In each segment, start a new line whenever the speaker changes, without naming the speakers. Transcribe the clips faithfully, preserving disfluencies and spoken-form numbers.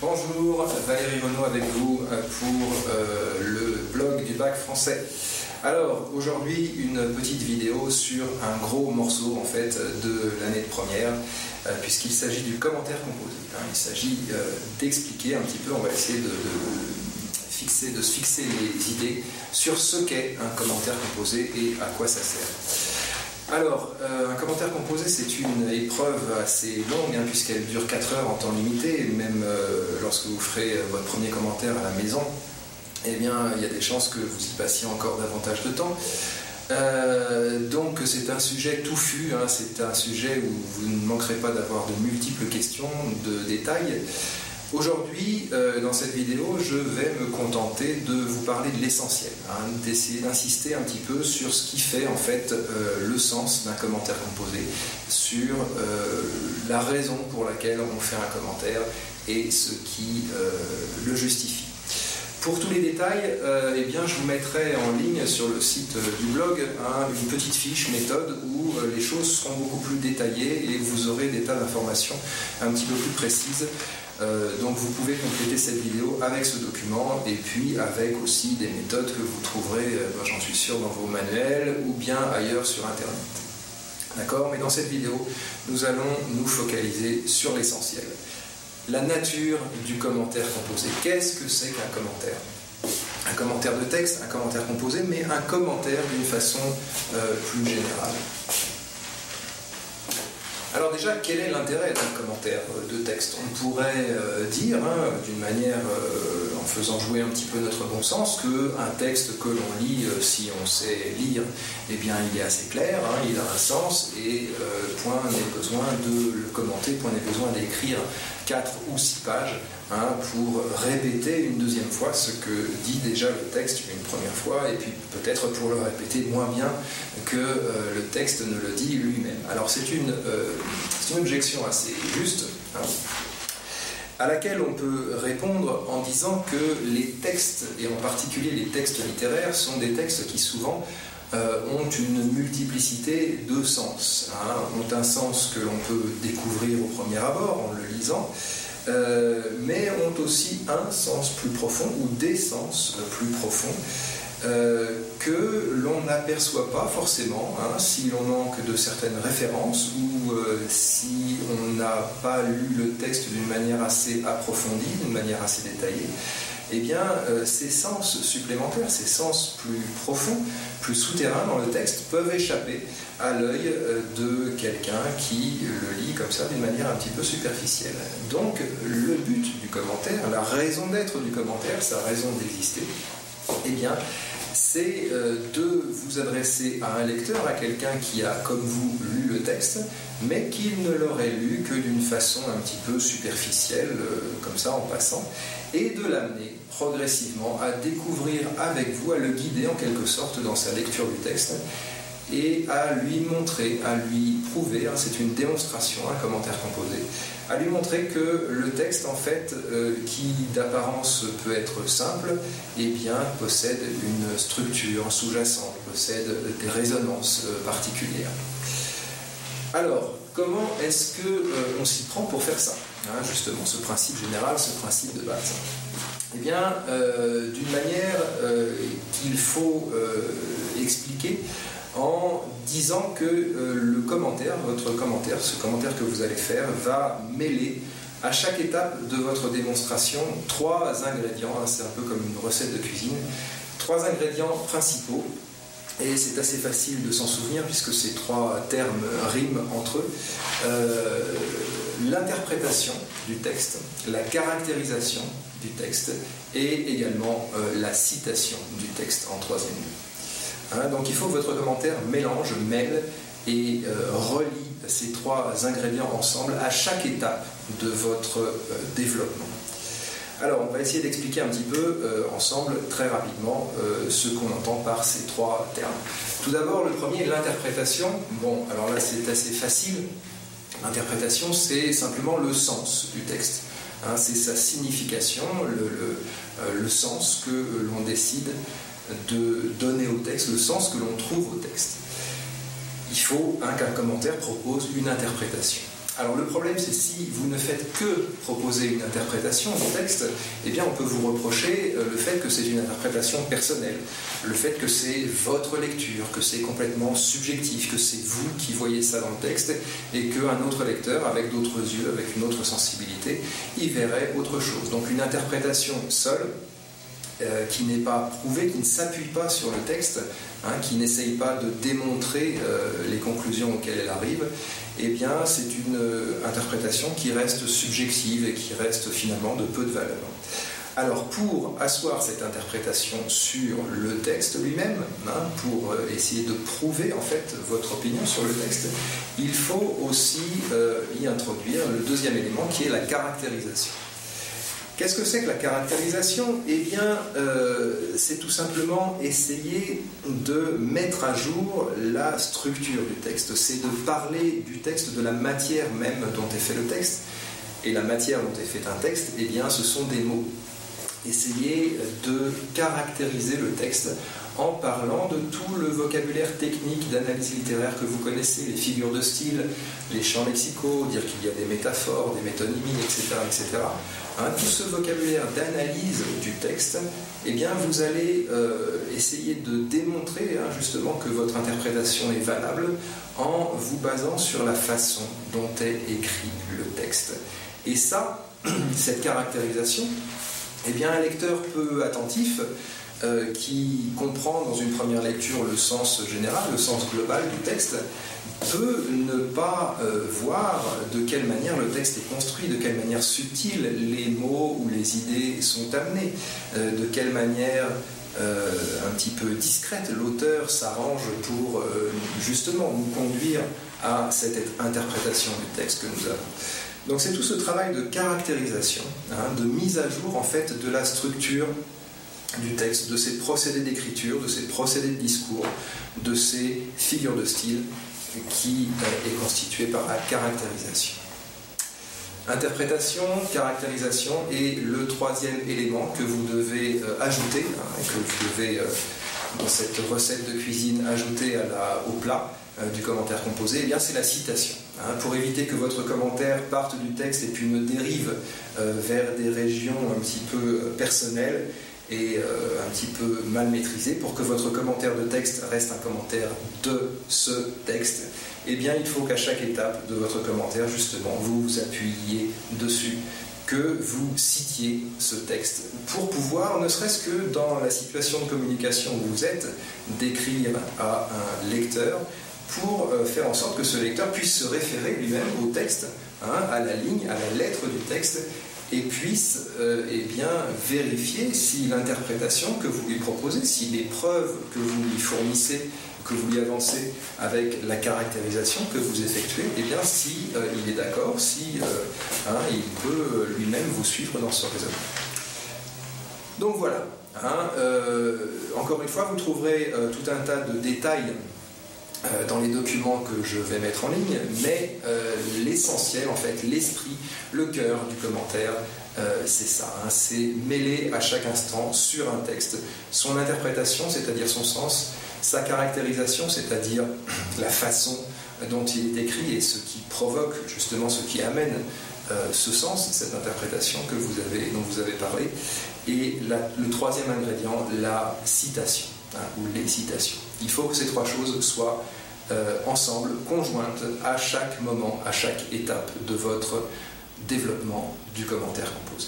Bonjour, Valérie Renaud avec vous pour euh, le blog du bac français. Alors, aujourd'hui, une petite vidéo sur un gros morceau en fait de l'année de première, euh, puisqu'il s'agit du commentaire composé. Hein. Il s'agit euh, d'expliquer un petit peu, on va essayer de, de, fixer, de se fixer les idées sur ce qu'est un commentaire composé et à quoi ça sert. Alors, euh, un commentaire composé, c'est une épreuve assez longue, hein, puisqu'elle dure quatre heures en temps limité, même euh, lorsque vous ferez votre premier commentaire à la maison, eh bien, il y a des chances que vous y passiez encore davantage de temps. Euh, donc, c'est un sujet touffu, hein, c'est un sujet où vous ne manquerez pas d'avoir de multiples questions, de détails. Aujourd'hui, euh, dans cette vidéo, je vais me contenter de vous parler de l'essentiel, hein, d'essayer d'insister un petit peu sur ce qui fait en fait euh, le sens d'un commentaire composé, sur euh, la raison pour laquelle on fait un commentaire et ce qui euh, le justifie. Pour tous les détails, euh, eh bien, je vous mettrai en ligne sur le site du blog hein, une petite fiche méthode où euh, les choses seront beaucoup plus détaillées et vous aurez des tas d'informations un petit peu plus précises. Euh, donc vous pouvez compléter cette vidéo avec ce document et puis avec aussi des méthodes que vous trouverez, euh, ben, j'en suis sûr, dans vos manuels ou bien ailleurs sur Internet. D'accord ? Mais dans cette vidéo, nous allons nous focaliser sur l'essentiel. La nature du commentaire composé. Qu'est-ce que c'est qu'un commentaire ? Un commentaire de texte, un commentaire composé, mais un commentaire d'une façon euh, plus générale. Alors déjà, quel est l'intérêt d'un commentaire de texte ? On pourrait euh, dire, hein, d'une manière, euh, en faisant jouer un petit peu notre bon sens, qu'un texte que l'on lit, euh, si on sait lire, eh bien il est assez clair, hein, il a un sens, et euh, point n'est besoin de le commenter, point n'est besoin d'écrire quatre ou six pages hein, pour répéter une deuxième fois ce que dit déjà le texte une première fois, et puis peut-être pour le répéter moins bien que euh, le texte ne le dit lui-même. Alors c'est une, euh, c'est une objection assez juste, hein, à laquelle on peut répondre en disant que les textes, et en particulier les textes littéraires, sont des textes qui souvent euh, ont une multiplicité de sens, hein, ont un sens que l'on peut découvrir au premier abord en le lisant, euh, mais ont aussi un sens plus profond, ou des sens plus profonds, Euh, que l'on n'aperçoit pas forcément hein, si l'on manque de certaines références ou euh, si on n'a pas lu le texte d'une manière assez approfondie, d'une manière assez détaillée. Eh bien, euh, ces sens supplémentaires, ces sens plus profonds, plus souterrains dans le texte peuvent échapper à l'œil euh, de quelqu'un qui le lit comme ça d'une manière un petit peu superficielle. Donc, le but du commentaire, la raison d'être du commentaire, sa raison d'exister, eh bien, c'est de vous adresser à un lecteur, à quelqu'un qui a, comme vous, lu le texte, mais qui ne l'aurait lu que d'une façon un petit peu superficielle, comme ça, en passant, et de l'amener progressivement à découvrir avec vous, à le guider en quelque sorte dans sa lecture du texte, et à lui montrer, à lui prouver, hein, c'est une démonstration, un commentaire composé, à lui montrer que le texte, en fait, euh, qui d'apparence peut être simple, eh bien, possède une structure sous-jacente, possède des résonances euh, particulières. Alors, comment est-ce qu'on euh, s'y prend pour faire ça hein, justement, ce principe général, ce principe de base. Eh bien, euh, d'une manière euh, qu'il faut euh, expliquer en disant que euh, le commentaire, votre commentaire, ce commentaire que vous allez faire, va mêler à chaque étape de votre démonstration trois ingrédients, hein, c'est un peu comme une recette de cuisine, trois ingrédients principaux, et c'est assez facile de s'en souvenir puisque ces trois termes riment entre eux. Euh, l'interprétation du texte, la caractérisation du texte et également euh, la citation du texte en troisième lieu. Hein, donc il faut que votre commentaire mélange, mêle et euh, relie ces trois ingrédients ensemble à chaque étape de votre euh, développement. Alors on va essayer d'expliquer un petit peu euh, ensemble très rapidement euh, ce qu'on entend par ces trois termes. Tout d'abord, le premier, l'interprétation. Bon, alors là c'est assez facile. L'interprétation, c'est simplement le sens du texte. Hein, c'est sa signification, le, le, euh, le sens que l'on décide de donner au texte, le sens que l'on trouve au texte. Il faut hein, qu'un commentaire propose une interprétation. Alors le problème, c'est si vous ne faites que proposer une interprétation du texte, eh bien on peut vous reprocher le fait que c'est une interprétation personnelle, le fait que c'est votre lecture, que c'est complètement subjectif, que c'est vous qui voyez ça dans le texte et qu'un autre lecteur, avec d'autres yeux, avec une autre sensibilité, y verrait autre chose. Donc une interprétation seule, euh, qui n'est pas prouvée, qui ne s'appuie pas sur le texte, hein, qui n'essaye pas de démontrer euh, les conclusions auxquelles elle arrive, eh bien, c'est une interprétation qui reste subjective et qui reste finalement de peu de valeur. Alors, pour asseoir cette interprétation sur le texte lui-même, hein, pour essayer de prouver en fait votre opinion sur le texte, il faut aussi euh, y introduire le deuxième élément qui est la caractérisation. Qu'est-ce que c'est que la caractérisation ? Eh bien, euh, c'est tout simplement essayer de mettre à jour la structure du texte. C'est de parler du texte, de la matière même dont est fait le texte. Et la matière dont est fait un texte, eh bien, ce sont des mots. Essayez de caractériser le texte en parlant de tout le vocabulaire technique d'analyse littéraire que vous connaissez, les figures de style, les champs lexicaux, dire qu'il y a des métaphores, des métonymies, et cetera, et cetera. Hein, tout ce vocabulaire d'analyse du texte, eh bien, vous allez euh, essayer de démontrer hein, justement que votre interprétation est valable en vous basant sur la façon dont est écrit le texte. Et ça, cette caractérisation, eh bien, un lecteur peu attentif, euh, qui comprend dans une première lecture le sens général, le sens global du texte, peut ne pas euh, voir de quelle manière le texte est construit, de quelle manière subtile les mots ou les idées sont amenés, euh, de quelle manière euh, un petit peu discrète l'auteur s'arrange pour euh, justement nous conduire à cette interprétation du texte que nous avons. Donc c'est tout ce travail de caractérisation, hein, de mise à jour en fait de la structure du texte, de ses procédés d'écriture, de ses procédés de discours, de ses figures de style qui est constituée par la caractérisation. Interprétation, caractérisation est le troisième élément que vous devez euh, ajouter, hein, que vous devez euh, dans cette recette de cuisine ajouter à la, au plat euh, du commentaire composé, eh bien c'est la citation. Hein, pour éviter que votre commentaire parte du texte et puis ne dérive euh, vers des régions un petit peu personnelles et euh, un petit peu mal maîtrisées, pour que votre commentaire de texte reste un commentaire de ce texte, eh bien il faut qu'à chaque étape de votre commentaire, justement, vous vous appuyiez dessus, que vous citiez ce texte, pour pouvoir, ne serait-ce que dans la situation de communication où vous êtes, d'écrire à un lecteur, pour faire en sorte que ce lecteur puisse se référer lui-même au texte, hein, à la ligne, à la lettre du texte, et puisse euh, eh bien, vérifier si l'interprétation que vous lui proposez, si les preuves que vous lui fournissez, que vous lui avancez avec la caractérisation que vous effectuez, eh bien, si euh, il est d'accord, si euh, hein, il peut lui-même vous suivre dans ce raisonnement. Donc voilà. Hein, euh, encore une fois, vous trouverez euh, tout un tas de détails Euh, dans les documents que je vais mettre en ligne, mais euh, l'essentiel, en fait, l'esprit, le cœur du commentaire, euh, c'est ça, hein, c'est mêler à chaque instant sur un texte son interprétation, c'est-à-dire son sens, sa caractérisation, c'est-à-dire la façon dont il est écrit et ce qui provoque, justement, ce qui amène euh, ce sens, cette interprétation que vous avez, dont vous avez parlé, et la, le troisième ingrédient, la citation. Hein, ou les citations. Il faut que ces trois choses soient euh, ensemble, conjointes, à chaque moment, à chaque étape de votre développement du commentaire composé.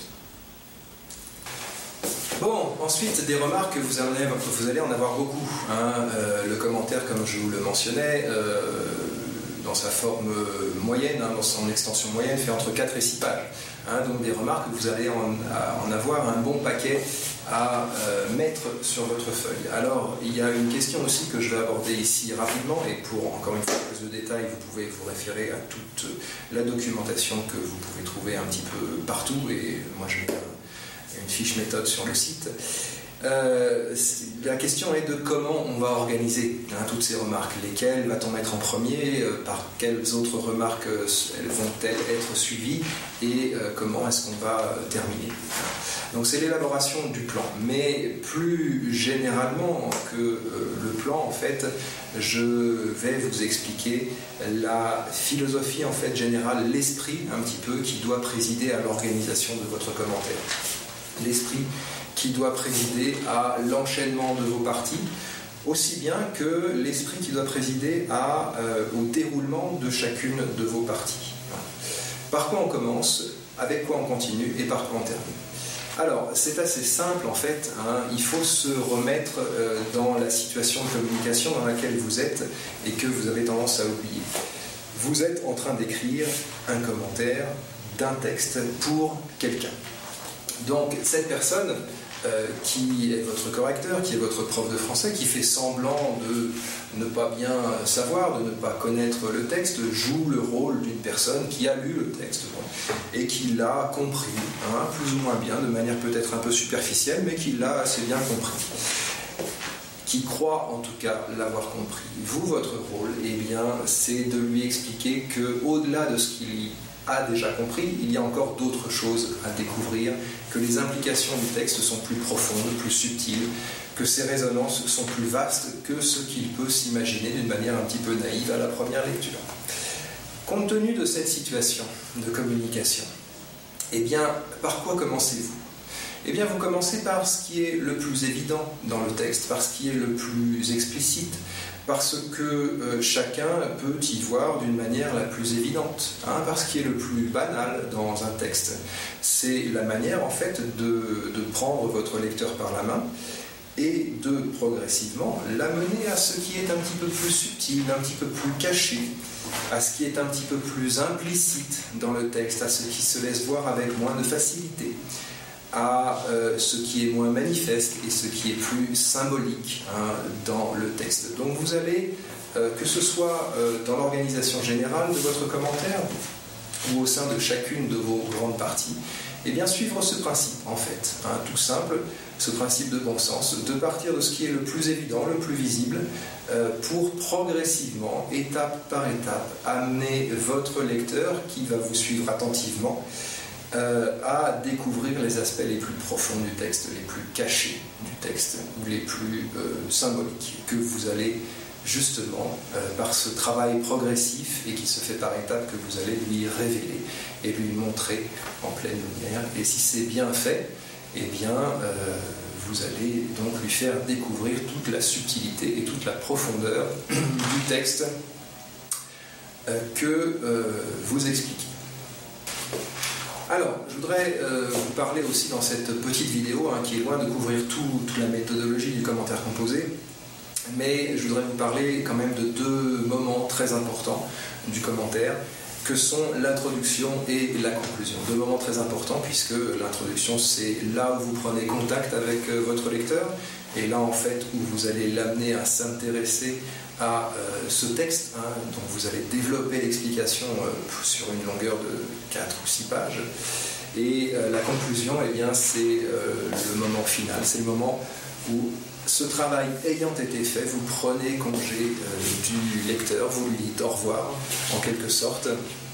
Bon, ensuite, des remarques, vous, en avez, vous allez en avoir beaucoup. Hein. Euh, le commentaire, comme je vous le mentionnais, euh, dans sa forme moyenne, hein, dans son extension moyenne, fait entre quatre et six pages. Hein, donc des remarques, vous allez en, en avoir un bon paquet à euh, mettre sur votre feuille. Alors, il y a une question aussi que je vais aborder ici rapidement, et pour encore une fois plus de détails, vous pouvez vous référer à toute la documentation que vous pouvez trouver un petit peu partout, et moi j'ai une fiche méthode sur le site. Euh, la question est de comment on va organiser hein, toutes ces remarques. Lesquelles va-t-on mettre en premier, euh, par quelles autres remarques euh, elles vont-elles être suivies, et euh, comment est-ce qu'on va euh, terminer. Donc c'est l'élaboration du plan. Mais plus généralement que euh, le plan, en fait, je vais vous expliquer la philosophie en fait générale, l'esprit un petit peu qui doit présider à l'organisation de votre commentaire. L'esprit qui doit présider à l'enchaînement de vos parties, aussi bien que l'esprit qui doit présider à, euh, au déroulement de chacune de vos parties. Par quoi on commence, avec quoi on continue et par quoi on termine. Alors, c'est assez simple en fait, hein. Il faut se remettre euh, dans la situation de communication dans laquelle vous êtes et que vous avez tendance à oublier. Vous êtes en train d'écrire un commentaire d'un texte pour quelqu'un. Donc, cette personne euh, qui est votre correcteur, qui est votre prof de français, qui fait semblant de ne pas bien savoir, de ne pas connaître le texte, joue le rôle d'une personne qui a lu le texte bon, et qui l'a compris, hein, plus ou moins bien, de manière peut-être un peu superficielle, mais qui l'a assez bien compris. Qui croit en tout cas l'avoir compris. Vous, votre rôle, eh bien, c'est de lui expliquer qu'au-delà de ce qu'il a déjà compris, il y a encore d'autres choses à découvrir, que les implications du texte sont plus profondes, plus subtiles, que ses résonances sont plus vastes que ce qu'il peut s'imaginer d'une manière un petit peu naïve à la première lecture. Compte tenu de cette situation de communication, eh bien, par quoi commencez-vous ? Eh bien, vous commencez par ce qui est le plus évident dans le texte, par ce qui est le plus explicite, parce que euh, chacun peut y voir d'une manière la plus évidente, hein, parce qu'il est le plus banal dans un texte. C'est la manière, en fait, de, de prendre votre lecteur par la main et de progressivement l'amener à ce qui est un petit peu plus subtil, un petit peu plus caché, à ce qui est un petit peu plus implicite dans le texte, à ce qui se laisse voir avec moins de facilité, à euh, ce qui est moins manifeste et ce qui est plus symbolique hein, dans le texte. Donc vous allez, euh, que ce soit euh, dans l'organisation générale de votre commentaire ou au sein de chacune de vos grandes parties, eh bien suivre ce principe en fait, hein, tout simple, ce principe de bon sens, de partir de ce qui est le plus évident, le plus visible, euh, pour progressivement, étape par étape, amener votre lecteur qui va vous suivre attentivement Euh, à découvrir les aspects les plus profonds du texte, les plus cachés du texte, ou les plus euh, symboliques, que vous allez justement, euh, par ce travail progressif et qui se fait par étapes, que vous allez lui révéler et lui montrer en pleine lumière. Et si c'est bien fait, eh bien, euh, vous allez donc lui faire découvrir toute la subtilité et toute la profondeur du texte euh, que euh, vous expliquez. Alors, je voudrais euh, vous parler aussi dans cette petite vidéo, hein, qui est loin de couvrir tout, toute la méthodologie du commentaire composé, mais je voudrais vous parler quand même de deux moments très importants du commentaire, que sont l'introduction et la conclusion. Deux moments très importants, puisque l'introduction, c'est là où vous prenez contact avec euh, votre lecteur, et là, en fait, où vous allez l'amener à s'intéresser à euh, ce texte, hein, dont vous allez développer l'explication euh, sur une longueur de quatre ou six pages. Et euh, la conclusion, eh bien, c'est euh, le moment final, c'est le moment où, ce travail ayant été fait, vous prenez congé euh, du lecteur, vous lui dites au revoir, en quelque sorte,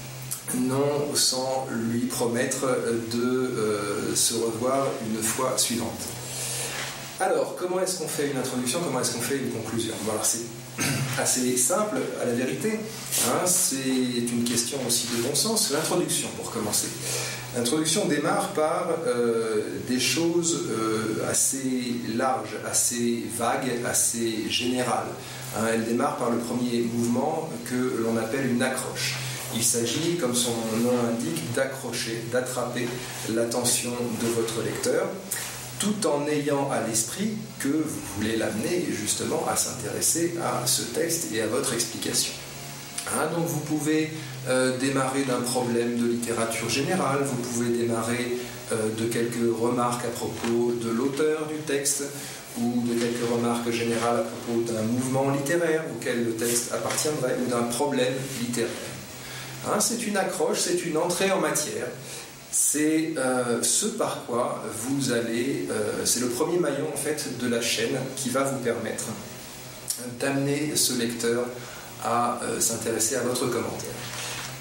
non sans lui promettre de euh, se revoir une fois suivante. Alors, comment est-ce qu'on fait une introduction, comment est-ce qu'on fait une conclusion? Bon, alors, c'est assez simple, à la vérité, hein, c'est une question aussi de bon sens. L'introduction, pour commencer. L'introduction démarre par euh, des choses euh, assez larges, assez vagues, assez générales. Hein, elle démarre par le premier mouvement que l'on appelle une accroche. Il s'agit, comme son nom l'indique, d'accrocher, d'attraper l'attention de votre lecteur, tout en ayant à l'esprit que vous voulez l'amener justement à s'intéresser à ce texte et à votre explication. Hein, donc vous pouvez euh, démarrer d'un problème de littérature générale, vous pouvez démarrer euh, de quelques remarques à propos de l'auteur du texte, ou de quelques remarques générales à propos d'un mouvement littéraire auquel le texte appartiendrait, ou d'un problème littéraire. Hein, c'est une accroche, c'est une entrée en matière. C'est euh, ce par quoi vous allez, euh, c'est le premier maillon en fait de la chaîne qui va vous permettre d'amener ce lecteur à euh, s'intéresser à votre commentaire.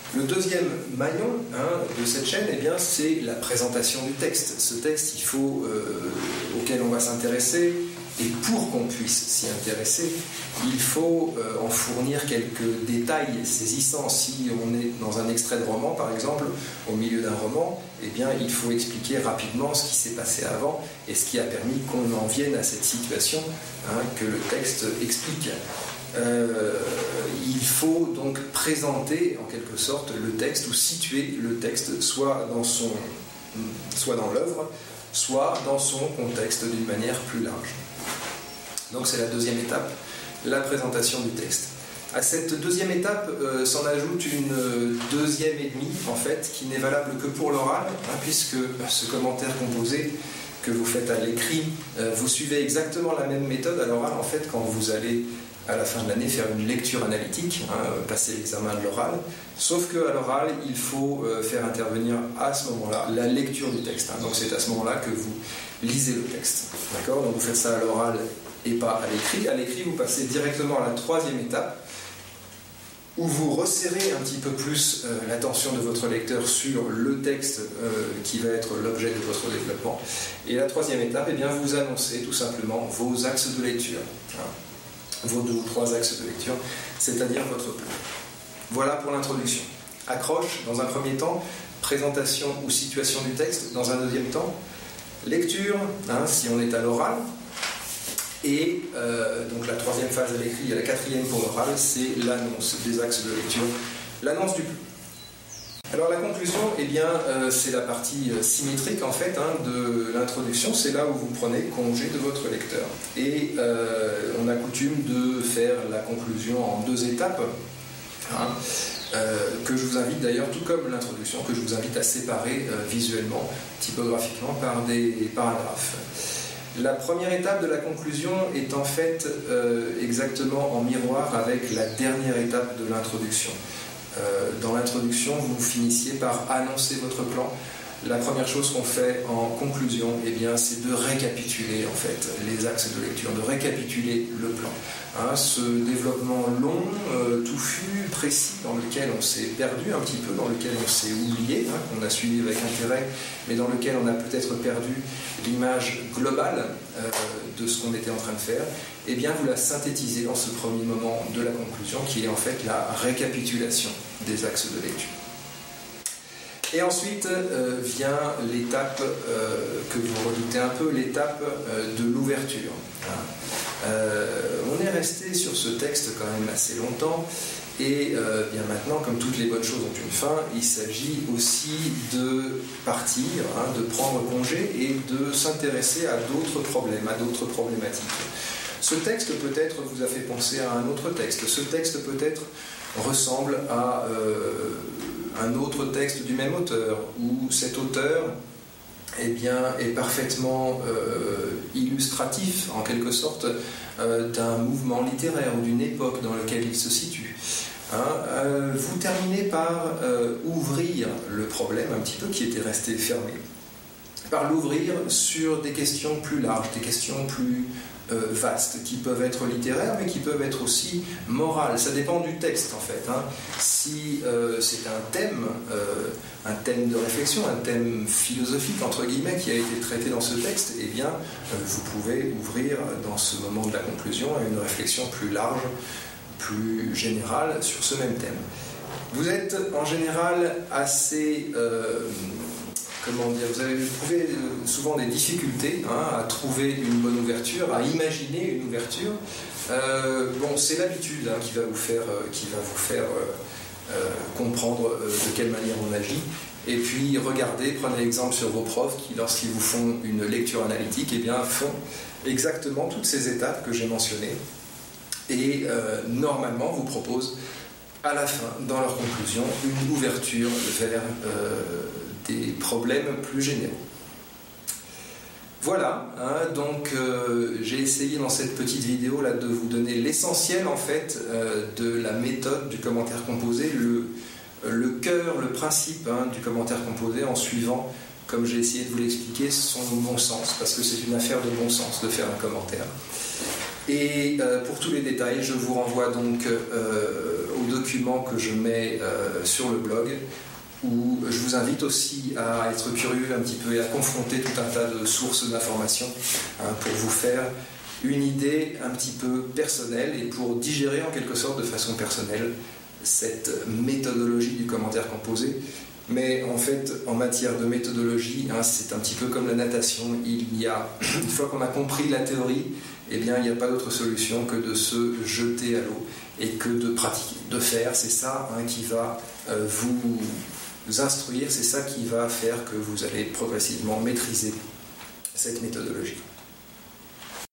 Le deuxième maillon hein, de cette chaîne, eh bien, c'est la présentation du texte. Ce texte, il faut, euh, auquel on va s'intéresser, et pour qu'on puisse s'y intéresser, il faut euh, en fournir quelques détails saisissants. Si on est dans un extrait de roman, par exemple, au milieu d'un roman, eh bien, il faut expliquer rapidement ce qui s'est passé avant et ce qui a permis qu'on en vienne à cette situation hein, que le texte explique. Euh, il faut donc présenter en quelque sorte le texte ou situer le texte soit dans son, soit dans l'œuvre, soit dans son contexte d'une manière plus large. Donc c'est la deuxième étape, la présentation du texte. À cette deuxième étape euh, s'en ajoute une deuxième et demie en fait, qui n'est valable que pour l'oral, hein, puisque ce commentaire composé que vous faites à l'écrit, euh, vous suivez exactement la même méthode à l'oral en fait quand vous allez à la fin de l'année faire une lecture analytique, hein, passer l'examen de l'oral, sauf qu'à l'oral, il faut euh, faire intervenir à ce moment-là la lecture du texte. Hein, donc c'est à ce moment-là que vous lisez le texte. D'accord ? Donc vous faites ça à l'oral et pas à l'écrit. À l'écrit, vous passez directement à la troisième étape, où vous resserrez un petit peu plus euh, l'attention de votre lecteur sur le texte euh, qui va être l'objet de votre développement. Et la troisième étape, eh bien, vous annoncez tout simplement vos axes de lecture. Hein, vos deux ou trois axes de lecture, c'est-à-dire votre plan. Voilà pour l'introduction. Accroche, dans un premier temps, présentation ou situation du texte, dans un deuxième temps, lecture, hein, si on est à l'oral, et euh, donc la troisième phase à l'écrit et la quatrième pour l'oral, c'est l'annonce des axes de lecture, l'annonce du plan. Alors la conclusion, eh bien, euh, c'est la partie euh, symétrique en fait hein, de l'introduction, c'est là où vous prenez congé de votre lecteur. Et euh, on a coutume de faire la conclusion en deux étapes, hein, euh, que je vous invite d'ailleurs, tout comme l'introduction, que je vous invite à séparer euh, visuellement, typographiquement par des paragraphes. La première étape de la conclusion est en fait euh, exactement en miroir avec la dernière étape de l'introduction. Euh, dans l'introduction, vous finissiez par annoncer votre plan. La première chose qu'on fait en conclusion, eh bien, c'est de récapituler en fait les axes de lecture, de récapituler le plan. Hein, ce développement long, euh, touffu, précis, dans lequel on s'est perdu un petit peu, dans lequel on s'est oublié, hein, qu'on a suivi avec intérêt, mais dans lequel on a peut-être perdu l'image globale euh, de ce qu'on était en train de faire, eh bien, vous la synthétisez dans ce premier moment de la conclusion, qui est en fait la récapitulation des axes de lecture. Et ensuite euh, vient l'étape euh, que vous redoutez un peu, l'étape euh, de l'ouverture. Euh, on est resté sur ce texte quand même assez longtemps, et euh, bien maintenant, comme toutes les bonnes choses ont une fin, il s'agit aussi de partir, hein, de prendre congé et de s'intéresser à d'autres problèmes, à d'autres problématiques. Ce texte peut-être vous a fait penser à un autre texte, ce texte peut-être ressemble à... Euh, un autre texte du même auteur, où cet auteur eh bien, est parfaitement euh, illustratif, en quelque sorte, euh, d'un mouvement littéraire ou d'une époque dans laquelle il se situe. Hein, euh, vous terminez par euh, ouvrir le problème un petit peu qui était resté fermé, par l'ouvrir sur des questions plus larges, des questions plus euh, vastes, qui peuvent être littéraires, mais qui peuvent être aussi morales. Ça dépend du texte, en fait. Hein. Si euh, c'est un thème, euh, un thème de réflexion, un thème philosophique, entre guillemets, qui a été traité dans ce texte, eh bien, euh, vous pouvez ouvrir, dans ce moment de la conclusion, à une réflexion plus large, plus générale, sur ce même thème. Vous êtes, en général, assez... Euh, Comment dire, vous avez éprouvé souvent des difficultés hein, à trouver une bonne ouverture, à imaginer une ouverture. Euh, bon, c'est l'habitude hein, qui va vous faire, euh, qui va vous faire euh, euh, comprendre euh, de quelle manière on agit. Et puis, regardez, prenez exemple sur vos profs qui, lorsqu'ils vous font une lecture analytique, eh bien, font exactement toutes ces étapes que j'ai mentionnées. Et euh, normalement, vous proposent à la fin, dans leur conclusion, une ouverture vers... Euh, des problèmes plus généraux. Voilà, hein, donc euh, j'ai essayé dans cette petite vidéo là de vous donner l'essentiel en fait euh, de la méthode du commentaire composé, le, le cœur, le principe hein, du commentaire composé en suivant, comme j'ai essayé de vous l'expliquer, son bon sens, parce que c'est une affaire de bon sens de faire un commentaire. Et euh, pour tous les détails, je vous renvoie donc euh, au document que je mets euh, sur le blog, où je vous invite aussi à être curieux un petit peu et à confronter tout un tas de sources d'informations hein, pour vous faire une idée un petit peu personnelle et pour digérer en quelque sorte de façon personnelle cette méthodologie du commentaire composé. Mais en fait, en matière de méthodologie, hein, c'est un petit peu comme la natation. Il y a, une fois qu'on a compris la théorie, eh bien, il n'y a pas d'autre solution que de se jeter à l'eau et que de pratiquer, de faire. C'est ça hein, qui va euh, vous instruire, c'est ça qui va faire que vous allez progressivement maîtriser cette méthodologie.